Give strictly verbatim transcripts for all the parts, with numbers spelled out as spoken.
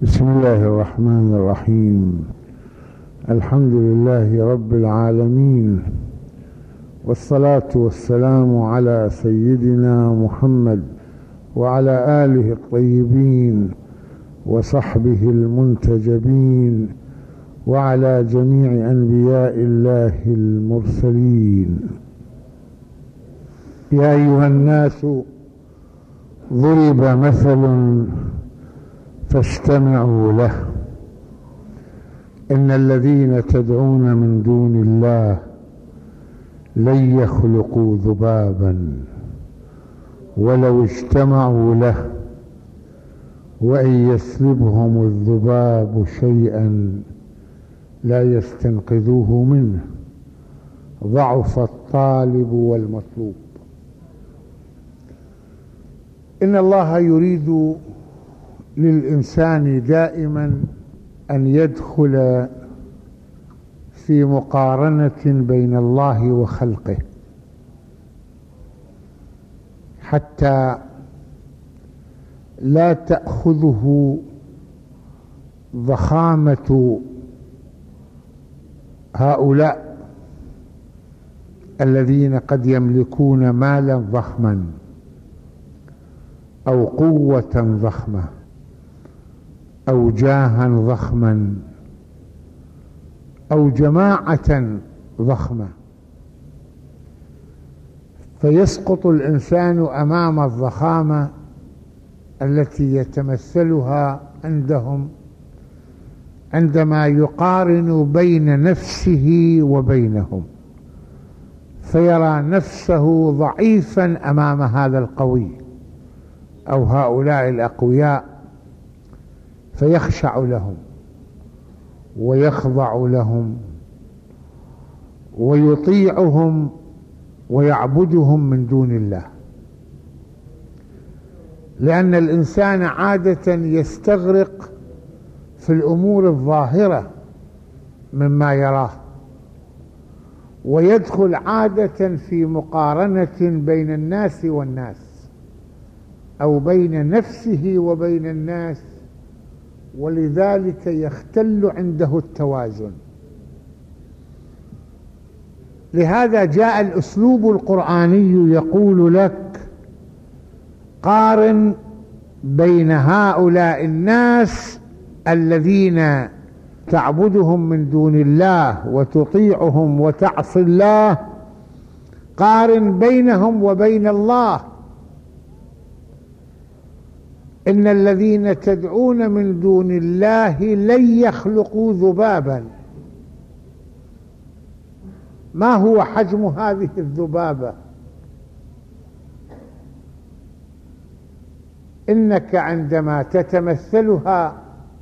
بسم الله الرحمن الرحيم. الحمد لله رب العالمين، والصلاة والسلام على سيدنا محمد وعلى آله الطيبين وصحبه المنتجبين وعلى جميع أنبياء الله المرسلين. يا أيها الناس ضرب مثل فاستمعوا له، إن الذين تدعون من دون الله لن يخلقوا ذبابا ولو اجتمعوا له، وإن يسلبهم الذباب شيئا لا يستنقذوه منه، ضعف الطالب والمطلوب. إن الله يريد للإنسان دائما أن يدخل في مقارنة بين الله وخلقه، حتى لا تأخذه ضخامة هؤلاء الذين قد يملكون مالا ضخما أو قوة ضخمة أو جاها ضخما أو جماعة ضخمة، فيسقط الإنسان أمام الضخامة التي يتمثلها عندهم عندما يقارن بين نفسه وبينهم، فيرى نفسه ضعيفا أمام هذا القوي أو هؤلاء الأقوياء، فيخشع لهم ويخضع لهم ويطيعهم ويعبدهم من دون الله، لأن الإنسان عادة يستغرق في الأمور الظاهرة مما يراه، ويدخل عادة في مقارنة بين الناس والناس أو بين نفسه وبين الناس، ولذلك يختل عنده التوازن. لهذا جاء الأسلوب القرآني يقول لك: قارن بين هؤلاء الناس الذين تعبدهم من دون الله وتطيعهم وتعصي الله، قارن بينهم وبين الله. إن الذين تدعون من دون الله لن يخلقوا ذبابا. ما هو حجم هذه الذبابة؟ إنك عندما تتمثلها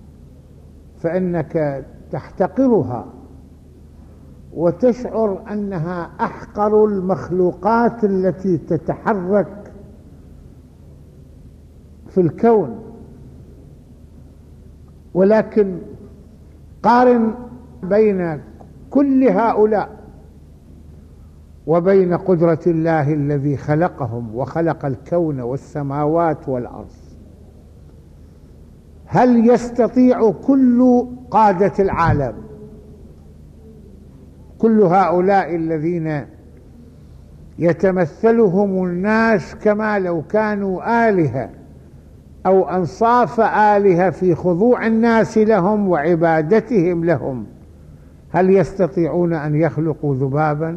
فإنك تحتقرها وتشعر أنها أحقر المخلوقات التي تتحرك في الكون، ولكن قارن بين كل هؤلاء وبين قدرة الله الذي خلقهم وخلق الكون والسماوات والأرض. هل يستطيع كل قادة العالم، كل هؤلاء الذين يتمثلهم الناس كما لو كانوا آلهة أو أنصاف آلهة في خضوع الناس لهم وعبادتهم لهم، هل يستطيعون أن يخلقوا ذبابا؟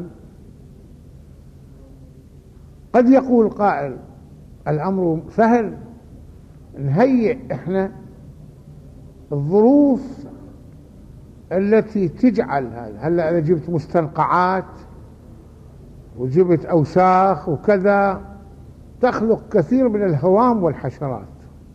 قد يقول قائل: الأمر سهل، نهيئ إحنا الظروف التي تجعل هذا. هلا إذا جبت مستنقعات وجبت أوساخ وكذا تخلق كثير من الهوام والحشرات،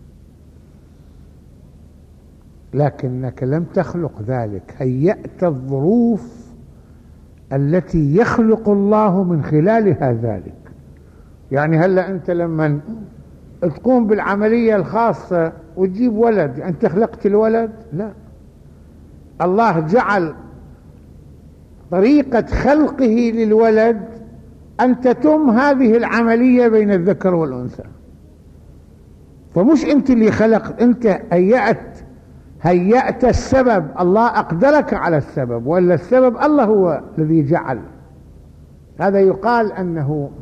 لكنك لم تخلق ذلك، هيأت الظروف التي يخلق الله من خلالها ذلك. يعني هلا أنت لما تقوم بالعملية الخاصة وتجيب ولد، أنت خلقت الولد؟ لا، الله جعل طريقة خلقه للولد أن تتم هذه العملية بين الذكر والأنثى. فمش أنت اللي خلقت، أنت هيأت هيأت السبب، الله أقدرك على السبب، وإلا السبب الله هو الذي جعل. هذا يقال أنه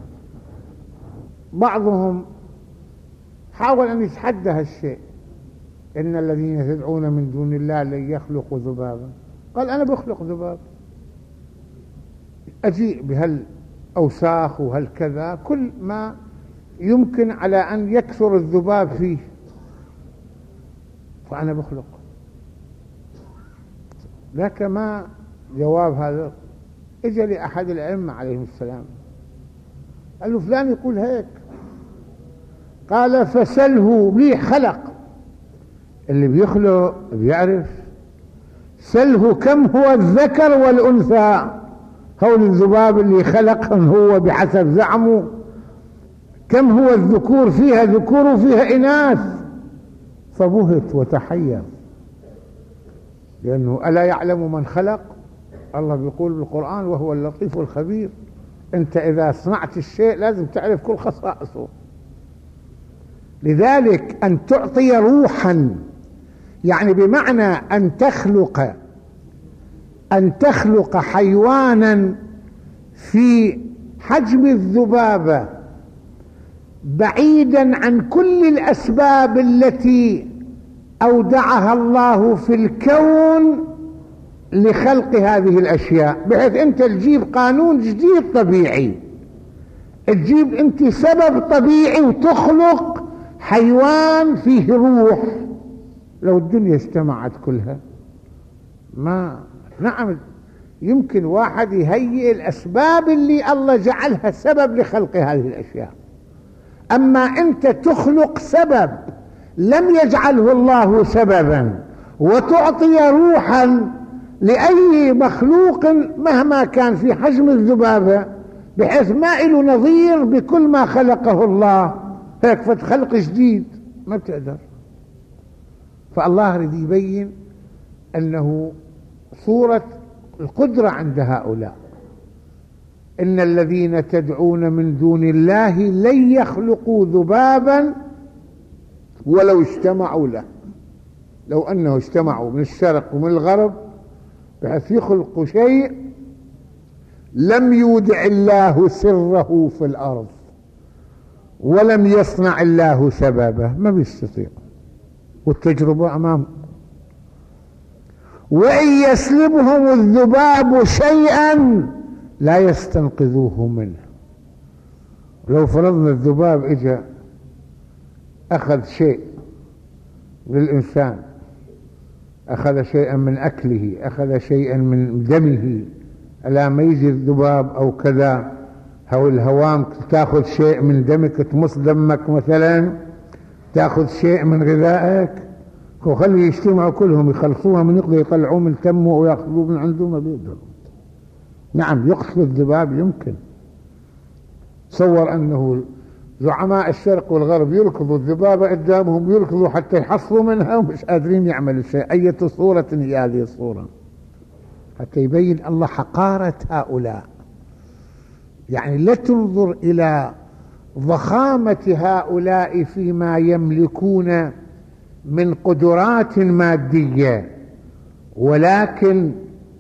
بعضهم حاول أن يتحدى هالشيء، إن الذين تدعون من دون الله لن يخلقوا ذبابا. قال أنا بخلق ذباب، أجيء بهالأوساخ وهالكذا، كل ما يمكن على أن يكثر الذباب فيه فأنا بخلق. ذاك ما جواب هذا. اجى لأحد الأئمة عليهم السلام قال له فلان يقول هيك، قال فسله لي خلق. اللي بيخلق بيعرف. سله كم هو الذكر والأنثى، هول الذباب اللي خلقهم هو بحسب زعمه، كم هو الذكور فيها ذكور وفيها إناث. فبهت وتحير، لأنه ألا يعلم من خلق؟ الله بيقول بالقرآن وهو اللطيف الخبير. أنت إذا صنعت الشيء لازم تعرف كل خصائصه. لذلك أن تعطي روحا، يعني بمعنى أن تخلق أن تخلق حيوانا في حجم الذبابة بعيدا عن كل الأسباب التي أودعها الله في الكون لخلق هذه الأشياء، بحيث أنت تجيب قانون جديد طبيعي، تجيب أنت سبب طبيعي وتخلق حيوان فيه روح. لو الدنيا اجتمعت كلها ما نعم، يمكن واحد يهيئ الأسباب اللي الله جعلها سبب لخلق هذه الأشياء، أما أنت تخلق سبب لم يجعله الله سببا وتعطي روحا لأي مخلوق مهما كان في حجم الذبابة، بحيث ما له نظير بكل ما خلقه الله، هيك فتخلق جديد ما بتقدر. فالله يريد يبين أنه صورة القدرة عند هؤلاء. إن الذين تدعون من دون الله لن يخلقوا ذبابا ولو اجتمعوا له. لو أنه اجتمعوا من الشرق ومن الغرب بحيث يخلقوا شيء لم يودع الله سره في الأرض ولم يصنع الله سببه، ما بيستطيع، والتجربة أمامه. وإن يسلبهم الذباب شيئا لا يستنقذوه منه. لو فرضنا الذباب إجا أخذ شيء للإنسان، أخذ شيئا من أكله، أخذ شيئا من دمه، ألا ما يجي الذباب أو كذا أو الهوام تأخذ شيء من دمك تمص دمك مثلا، تأخذ شيء من غذائك وخلي يجتمعوا كلهم يخلصوها من يقدر يطلعوه من تمه ويأخذوه من عنده، ما بيقدروا. نعم يقتل الذباب يمكن. تصور أنه زعماء الشرق والغرب يركضوا الذبابة قدامهم، يركضوا حتى يحصلوا منها ومش قادرين يعملوا شيء. أية صورة هي هذه الصورة؟ حتى يبين الله حقارة هؤلاء. يعني لا تنظر إلى ضخامة هؤلاء فيما يملكون من قدرات مادية، ولكن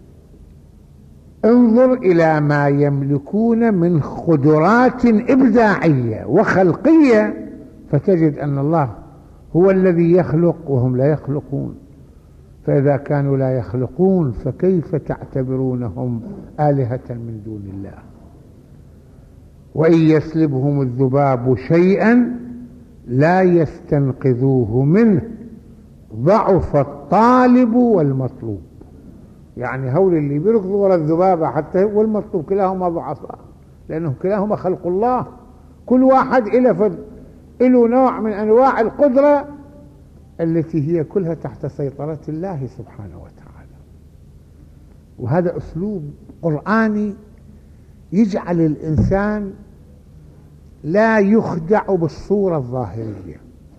انظر إلى ما يملكون من قدرات إبداعية وخلقية، فتجد أن الله هو الذي يخلق وهم لا يخلقون. فإذا كانوا لا يخلقون فكيف تعتبرونهم آلهة من دون الله؟ وإن يسلبهم الذباب شيئا لا يستنقذوه منه ضعف الطالب والمطلوب. يعني هول اللي بيركضوا وراء الذبابة حتى والمطلوب كلاهما ضعفاء، لأنهم كلاهما خلق الله. كل واحد إله له نوع من أنواع القدرة التي هي كلها تحت سيطرة الله سبحانه وتعالى. وهذا أسلوب قرآني يجعل الإنسان لا يخدع بالصورة الظاهرية،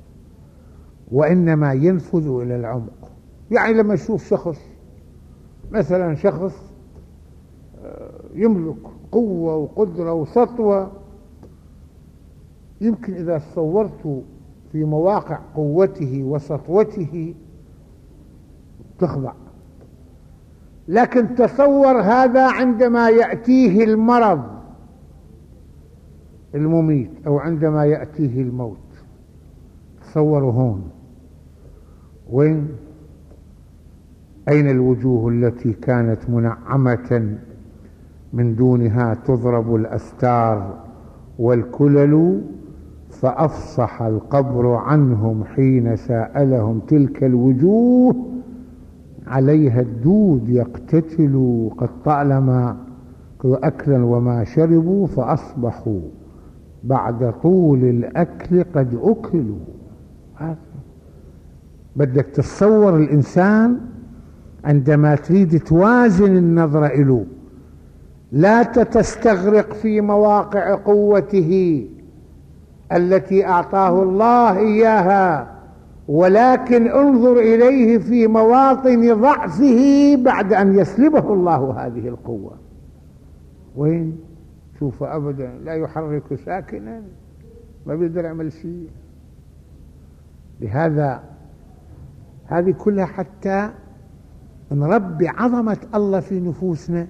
وإنما ينفذ إلى العمق. يعني لما يشوف شخص مثلا شخص يملك قوة وقدرة وسطوة، يمكن إذا صورت في مواقع قوته وسطوته تخضع. لكن تصور هذا عندما يأتيه المرض المميت أو عندما يأتيه الموت، تصوروا هون وين أين الوجوه التي كانت منعمة من دونها تضرب الأستار والكلل، فأفصح القبر عنهم حين سألهم تلك الوجوه عليها الدود يقتتل قد طالما أكلا وما شربوا فأصبحوا بعد طول الأكل قد أكلوا. بدك تتصور الإنسان عندما تريد توازن النظر إله، لا تستغرق في مواقع قوته التي أعطاه الله إياها، ولكن انظر إليه في مواطن ضعفه بعد أن يسلبه الله هذه القوة. وين؟ شوف أبدا لا يحرك ساكنا، ما بيقدر يعمل شيء. لهذا هذه كلها حتى نربي عظمة الله في نفوسنا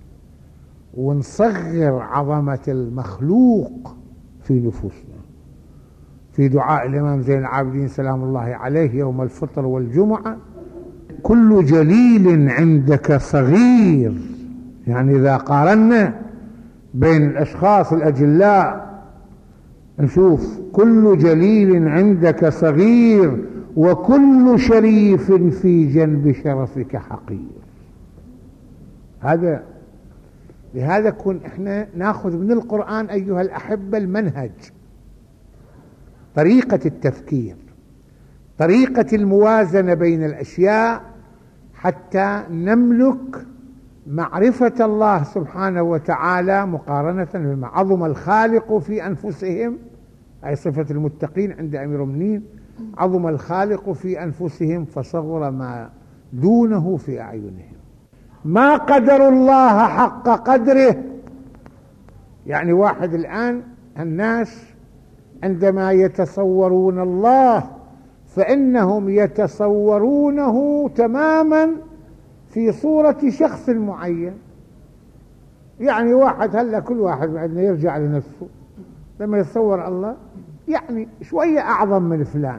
ونصغر عظمة المخلوق في نفوسنا. في دعاء الإمام زين العابدين سلام الله عليه يوم الفطر والجمعة: كل جليل عندك صغير. يعني إذا قارنا بين الأشخاص الأجلاء نشوف كل جليل عندك صغير وكل شريف في جنب شرفك حقير. هذا لهذا كن احنا ناخذ من القرآن أيها الأحبة المنهج، طريقة التفكير، طريقة الموازنة بين الأشياء، حتى نملك معرفة الله سبحانه وتعالى مقارنة بما عظم الخالق في أنفسهم. أي صفة المتقين عند أمير المؤمنين: عظم الخالق في أنفسهم فصغر ما دونه في أعينهم. ما قدر الله حق قدره. يعني واحد الآن الناس عندما يتصورون الله فإنهم يتصورونه تماما في صورة شخص معين. يعني واحد هلا كل واحد عندنا يرجع لنفسه لما يتصور الله يعني شوية أعظم من فلان،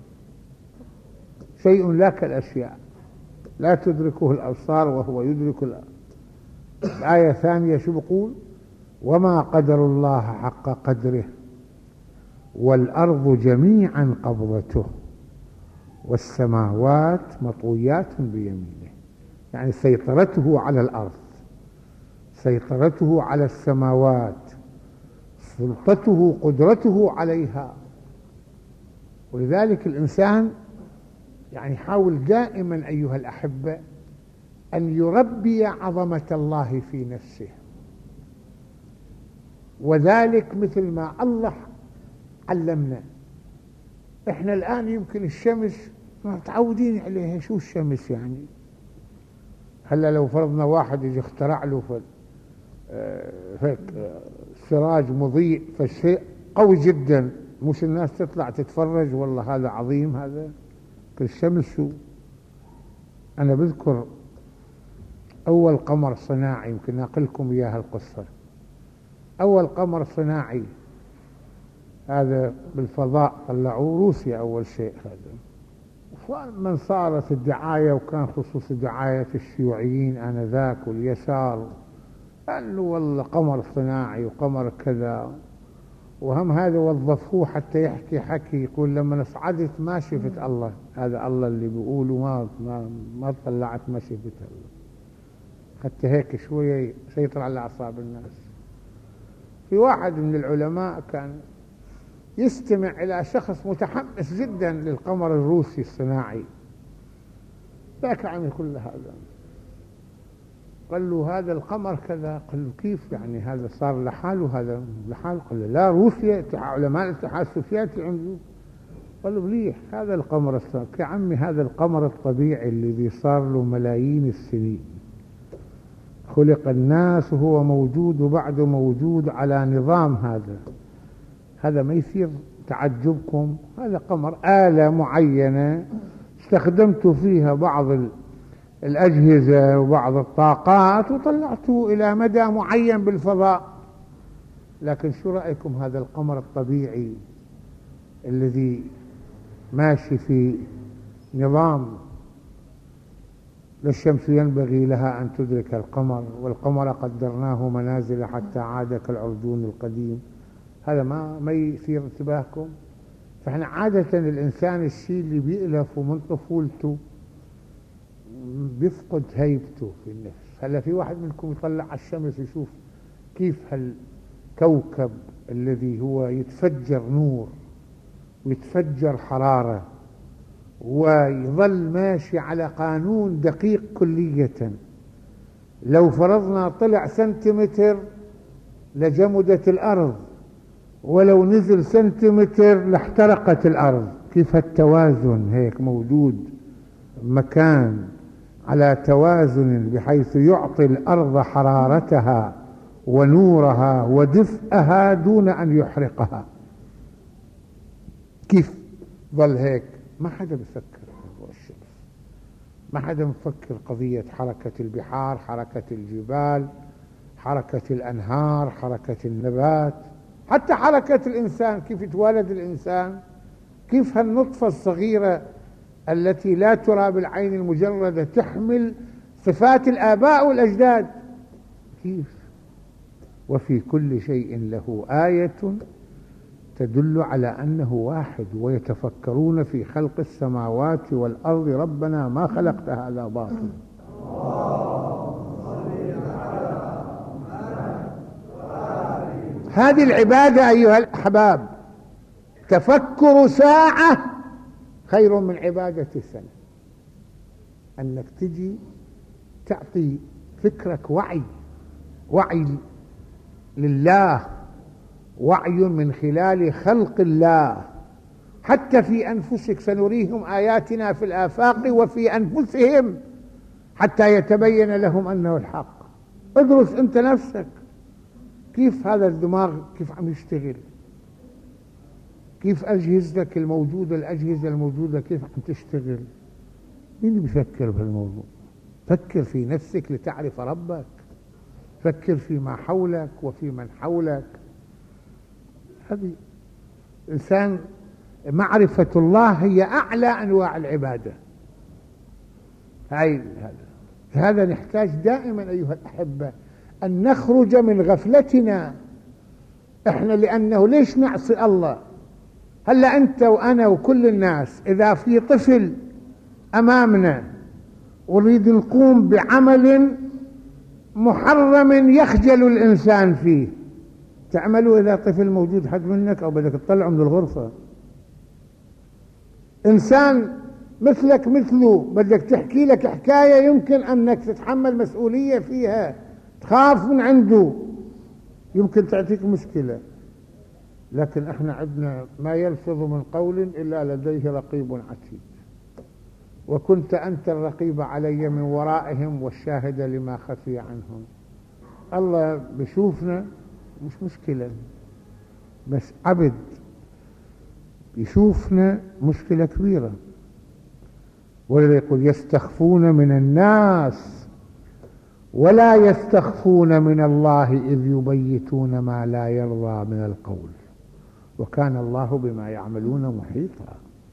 شيء لا كالأشياء لا تدركه الأبصار وهو يدرك الأبصار. الآية الثانية شو بقول؟ وما قدر الله حق قدره والأرض جميعا قبضته والسماوات مطويات بيمينه. يعني سيطرته على الأرض، سيطرته على السماوات، سلطته، قدرته عليها. ولذلك الإنسان يعني حاول دائما أيها الأحبة أن يربي عظمة الله في نفسه، وذلك مثل ما الله علمنا. احنا الآن يمكن الشمس متعودين عليها. شو الشمس يعني؟ هلا لو فرضنا واحد يجي اخترع له هيك سراج مضيء فالشيء قوي جدا، مش الناس تطلع تتفرج والله هذا عظيم هذا؟ الشمس شو؟ أنا بذكر أول قمر صناعي، يمكن أقلكم إياها القصة. أول قمر صناعي هذا بالفضاء طلعوه روسيا أول شيء. هذا من صارت الدعاية، وكان خصوص دعاية الشيوعيين آنذاك واليسار، قالوا والله قمر صناعي وقمر كذا، وهم هذا وظفوه حتى يحكي حكي يقول لما صعدت ما شفت الله. هذا الله اللي بيقولوا ما ما ما طلعت ما شفت الله، حتى هيك شوية يسيطر على أعصاب الناس. في واحد من العلماء كان يستمع إلى شخص متحمس جدا للقمر الروسي الصناعي، ذاك عمل كل هذا. قال له هذا القمر كذا. قال له كيف يعني هذا صار لحاله؟ هذا لحاله؟ قال له لا، روسيا علماء الاتحاد السوفيتي عملوا. قال له مليح هذا القمر الصناعي. يا عمي هذا القمر الطبيعي الذي صار له ملايين السنين، خلق الناس وهو موجود وبعده موجود على نظام هذا هذا ما يصير تعجبكم. هذا قمر آلة معينة استخدمت فيها بعض الأجهزة وبعض الطاقات وطلعت إلى مدى معين بالفضاء. لكن شو رأيكم هذا القمر الطبيعي الذي ماشي في نظام لا الشمس ينبغي لها أن تدرك القمر، والقمر قدرناه منازل حتى عاد كالعرجون القديم، هذا ما ما يثير انتباهكم؟ فإحنا عادة الإنسان الشيء اللي بيألف من طفولته بيفقد هيبته في النفس. هلا في واحد منكم يطلع على الشمس يشوف كيف هالكوكب الذي هو يتفجر نور ويتفجر حرارة ويظل ماشي على قانون دقيق كلية، لو فرضنا طلع سنتيمتر لجمدت الأرض، ولو نزل سنتيمتر لاحترقت الأرض. كيف التوازن هيك موجود مكان على توازن بحيث يعطي الأرض حرارتها ونورها ودفئها دون أن يحرقها. كيف ظل هيك؟ ما حدا بفكر في موضوع الشمس، ما حدا مفكر قضية حركة البحار، حركة الجبال، حركة الأنهار، حركة النبات، حتى حركة الإنسان، كيف يتولد الإنسان، كيف هالنطفة الصغيرة التي لا ترى بالعين المجردة تحمل صفات الآباء والأجداد، كيف؟ وفي كل شيء له آية تدل على أنه واحد، ويتفكرون في خلق السماوات والأرض ربنا ما خلقت هذا باطلا. هذه العبادة أيها الأحباب، تفكر ساعة خير من عبادة سنة. أنك تجي تعطي فكرك وعي، وعي لله، وعي من خلال خلق الله، حتى في أنفسك سنريهم آياتنا في الآفاق وفي أنفسهم حتى يتبين لهم أنه الحق. ادرس أنت نفسك كيف هذا الدماغ كيف عم يشتغل، كيف أجهزتك الموجودة، الأجهزة الموجودة كيف عم تشتغل. مين بيفكر بهالموضوع؟ فكر في نفسك لتعرف ربك، فكر فيما حولك وفي من حولك. هذه إنسان معرفة الله هي أعلى أنواع العبادة. هاي هذا هذا نحتاج دائما أيها الأحبة أن نخرج من غفلتنا إحنا، لأنه ليش نعصي الله؟ هلا أنت وأنا وكل الناس إذا في طفل أمامنا ونريد نقوم بعمل محرم يخجل الإنسان فيه، تعملوا إذا طفل موجود حد منك أو بدك تطلعه من الغرفة؟ إنسان مثلك مثله بدك تحكي لك حكاية يمكن أنك تتحمل مسؤولية فيها، تخاف من عنده، يمكن تعطيك مشكلة. لكن احنا عندنا ما يلفظ من قول إلا لديه رقيب عتيد، وكنت أنت الرقيب علي من ورائهم والشاهد لما خفي عنهم. الله بشوفنا مش مشكلة، بس عبد يشوفنا مشكلة كبيرة. ولذا يقول يستخفون من الناس ولا يستخفون من الله إذ يبيتون ما لا يرضى من القول وكان الله بما يعملون محيطا.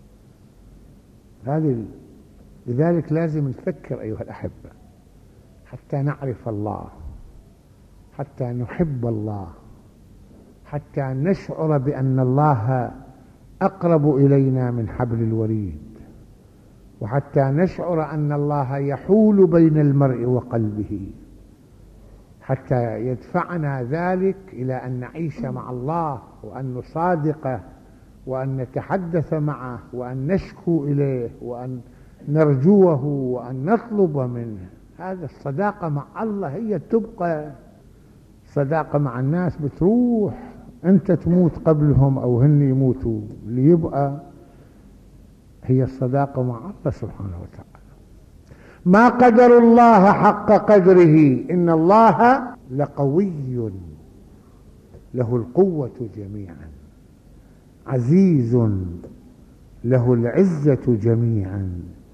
هذه لذلك لازم نفكر أيها الأحبة حتى نعرف الله، حتى نحب الله، حتى نشعر بأن الله أقرب إلينا من حبل الوريد، وحتى نشعر أن الله يحول بين المرء وقلبه، حتى يدفعنا ذلك إلى أن نعيش مع الله وأن نصادقه وأن نتحدث معه وأن نشكو إليه وأن نرجوه وأن نطلب منه. هذا الصداقة مع الله هي تبقى. صداقة مع الناس بتروح، أنت تموت قبلهم أو هن يموتوا، اللي يبقى هي الصداقة مع الله سبحانه وتعالى. ما قدر الله حق قدره إن الله لقوي له القوة جميعا، عزيز له العزة جميعا،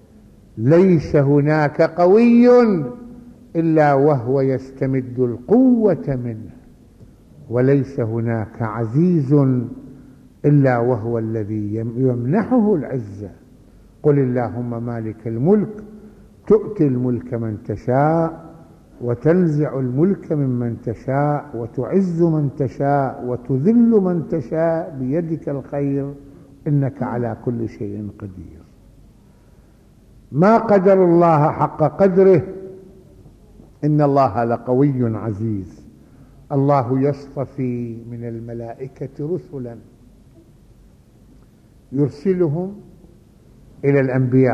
ليس هناك قوي إلا وهو يستمد القوة منه، وليس هناك عزيز إلا وهو الذي يمنحه العزة. قل اللهم مالك الملك تؤتي الملك من تشاء وتنزع الملك ممن تشاء وتعز من تشاء وتذل من تشاء بيدك الخير إنك على كل شيء قدير. ما قدر الله حق قدره، إن الله لقوي عزيز. الله يصطفي من الملائكة رسلا يرسلهم إلى الأنبياء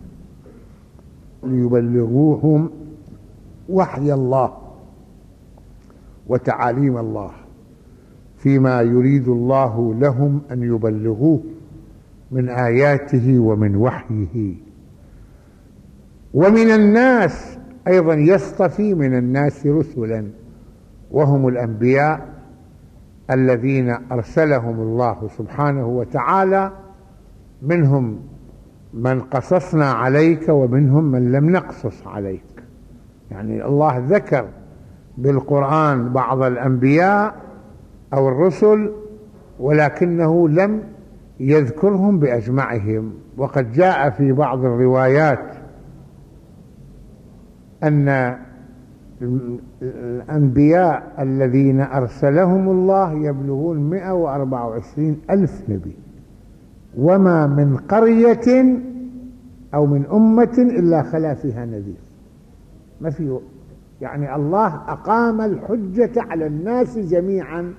ليبلغوهم وحي الله وتعاليم الله فيما يريد الله لهم أن يبلغوه من آياته ومن وحيه. ومن الناس أيضا يصطفي من الناس رسلا، وهم الأنبياء الذين أرسلهم الله سبحانه وتعالى، منهم من قصصنا عليك ومنهم من لم نقصص عليك. يعني الله ذكر بالقرآن بعض الأنبياء أو الرسل ولكنه لم يذكرهم بأجمعهم. وقد جاء في بعض الروايات أن الأنبياء الذين أرسلهم الله يبلغون مئة وأربعة وعشرين ألف نبي، وما من قرية أو من أمة إلا خلا فيها نذير. ما في، يعني الله أقام الحجة على الناس جميعا،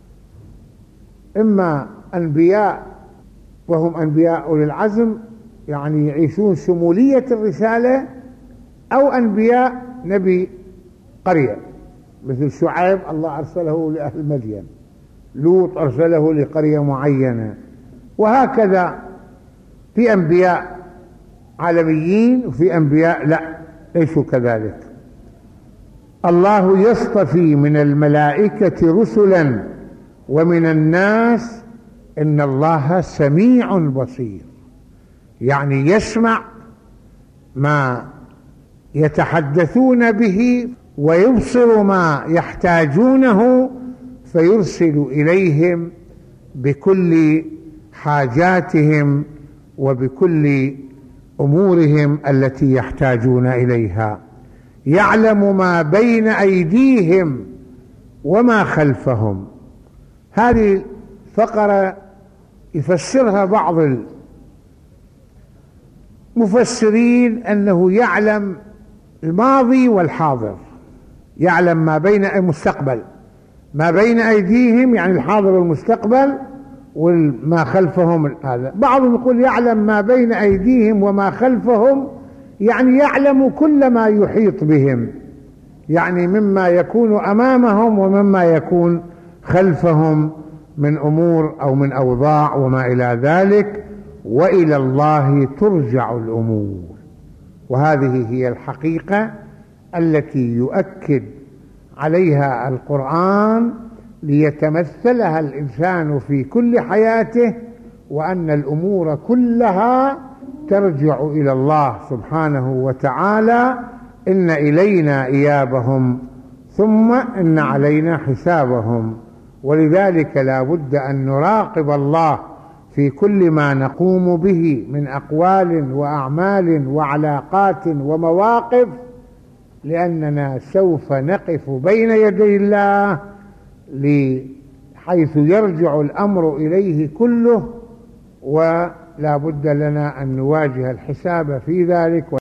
إما أنبياء وهم أنبياء أولي العزم يعني يعيشون شمولية الرسالة، أو أنبياء نبي قرية مثل شعيب الله أرسله لأهل مدين، لوط أرسله لقرية معينة، وهكذا. في أنبياء عالميين وفي أنبياء لا ليسوا كذلك. الله يصطفي من الملائكة رسلا ومن الناس إن الله سميع بصير، يعني يسمع ما يتحدثون به ويبصر ما يحتاجونه فيرسل إليهم بكل حاجاتهم وبكل أمورهم التي يحتاجون إليها. يعلم ما بين أيديهم وما خلفهم. هذه فقرة يفسرها بعض المفسرين أنه يعلم الماضي والحاضر، يعلم ما بين المستقبل، ما بين أيديهم يعني الحاضر والمستقبل، وما خلفهم هذا. بعضهم يقول يعلم ما بين أيديهم وما خلفهم، يعني يعلم كل ما يحيط بهم، يعني مما يكون أمامهم ومما يكون خلفهم من أمور أو من أوضاع وما إلى ذلك. وإلى الله ترجع الأمور، وهذه هي الحقيقة التي يؤكد عليها القرآن ليتمثلها الإنسان في كل حياته، وأن الأمور كلها ترجع إلى الله سبحانه وتعالى. إن إلينا إيابهم ثم إن علينا حسابهم. ولذلك لا بد أن نراقب الله في كل ما نقوم به من أقوال وأعمال وعلاقات ومواقف، لأننا سوف نقف بين يدي الله حيث يرجع الأمر إليه كله، ولا بد لنا أن نواجه الحساب في ذلك.